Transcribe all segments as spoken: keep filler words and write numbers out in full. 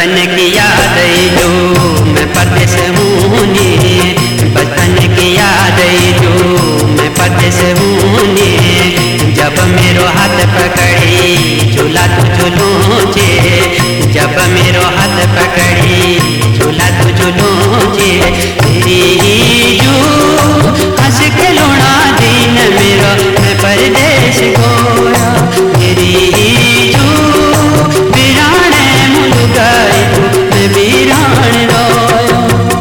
बचपन की याद जो मैं परदेस हूँ नी, बचपन की याद जो मैं परदेस हूँ नी। जब मेरो हाथ पकड़ी झूला तू झूलूचे, जब मेरो हाथ पकड़ी झूला तू झूलूचे। तेरी जो हंस के लोना दिन मेरो मैं परदेस गोया, तेरी जो बिराने मुल गई तू मैं बिरान रोया।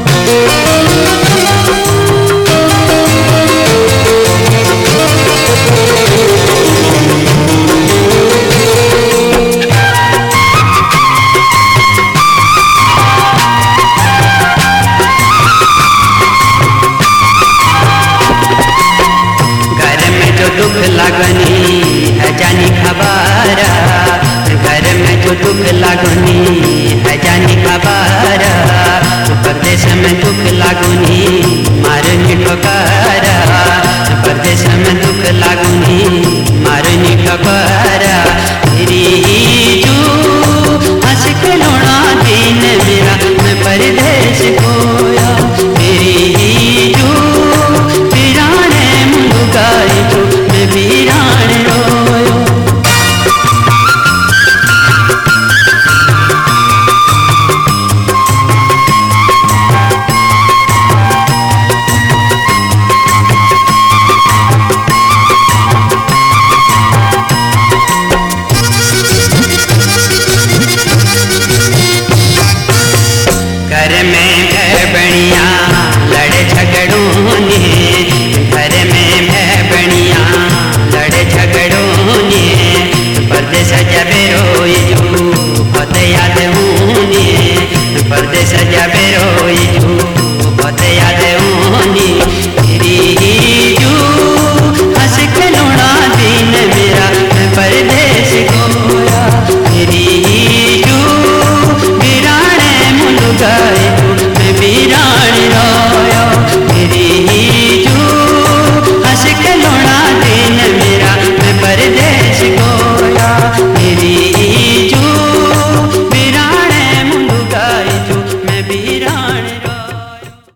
दुख लागनी है जानी खबारा, घर में जो दुख लागनी है जानी खबारा। परदेश में दुख लागनी मारनी ठोकारा, परदेश में दुख लागनी मारनी ठोकारा।